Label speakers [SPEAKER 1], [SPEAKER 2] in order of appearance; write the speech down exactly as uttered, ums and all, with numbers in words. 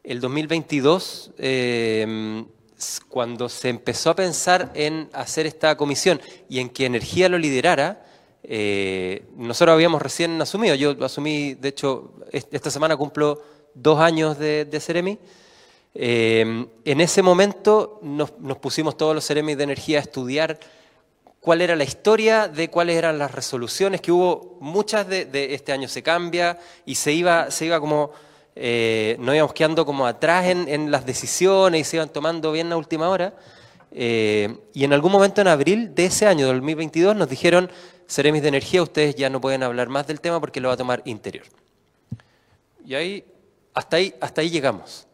[SPEAKER 1] el dos mil veintidós, eh, cuando se empezó a pensar en hacer esta comisión y en que Energía lo liderara, eh, nosotros habíamos recién asumido, yo asumí, de hecho, esta semana cumplo dos años de, de Ceremi. Eh, en ese momento nos, nos pusimos todos los Ceremis de Energía a estudiar cuál era la historia de cuáles eran las resoluciones, que hubo muchas de, de este año se cambia y se iba, se iba como, eh, nos íbamos quedando como atrás en, en las decisiones y se iban tomando bien a última hora. Eh, y en algún momento en abril de ese año, del dos mil veintidós, nos dijeron, Ceremis de Energía, ustedes ya no pueden hablar más del tema porque lo va a tomar Interior. Y ahí, hasta ahí, hasta ahí llegamos.